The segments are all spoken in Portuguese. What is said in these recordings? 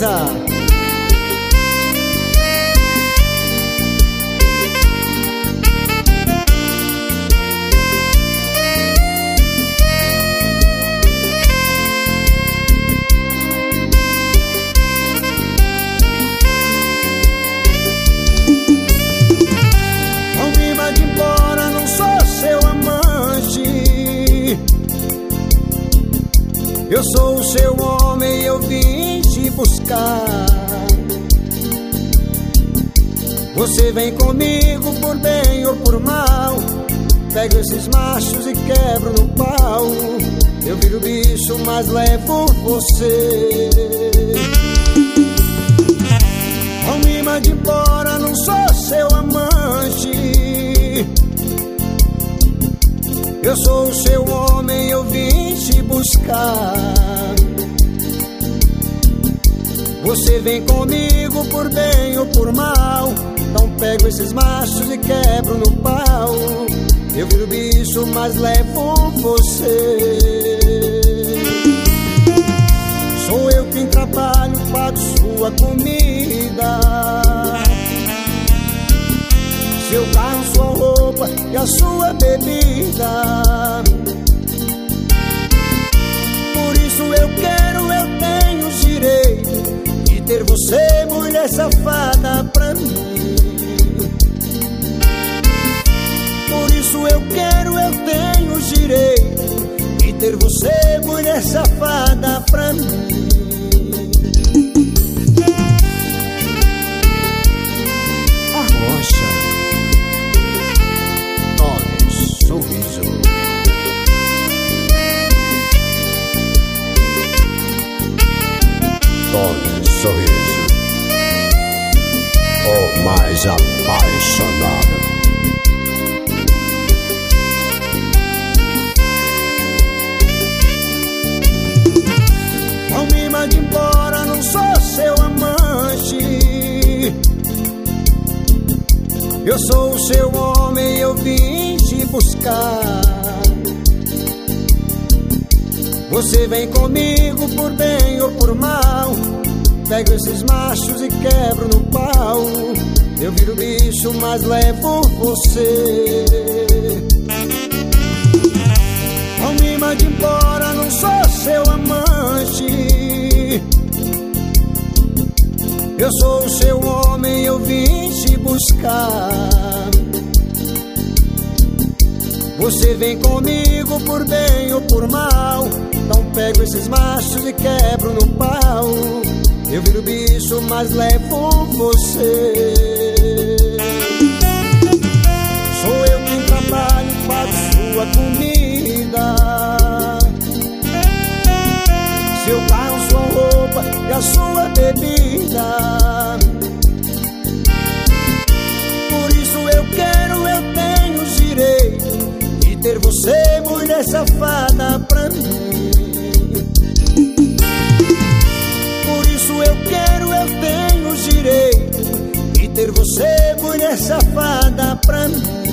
Beleza? Não me mande embora, não sou seu amante. Eu sou o seu homem, eu vim te buscar. Você vem comigo por bem ou por mal. Pego esses machos e quebro no pau. Eu viro bicho, mas levo você. Não me mande embora, não sou seu amante. Eu sou o seu homem, eu vim te buscar. Você vem comigo por bem ou por mal. Então pego esses machos e quebro no pau. Eu viro bicho, mas levo você. Sou eu quem trabalho, pago sua comida, seu carro, sua roupa e a sua bebida. Por isso eu quero, eu tenho o direito de ter você, mulher safada, pra mim. Por isso eu quero, eu tenho o direito de ter você, mulher safada, pra mim. Arrocha, Tones, Sorriso. Tones, Sorriso, o mais apaixonado. Não me mande embora, não sou seu amante. Eu sou o seu homem, eu vim te buscar. Você vem comigo por bem ou por mal. Pego esses machos e quebro no pau. Eu viro bicho, mas levo você. Não me mande embora, não sou seu amante. Eu sou o seu homem, eu vim te buscar. Você vem comigo por bem ou por mal. Então pego esses machos e quebro no pau. Eu viro bicho, mas levo você. Sou eu quem trabalho, pago sua comida, seu carro, sua roupa e a sua bebida. Por isso eu quero, eu tenho o direito de ter você, mulher safada, pra mim. Por isso eu quero, eu tenho o direito de ter você, mulher safada, pra mim.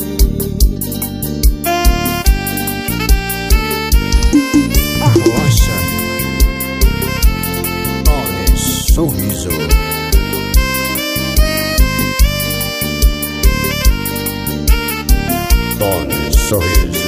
Arrocha, Tones, Sorriso. Tones, Sorriso.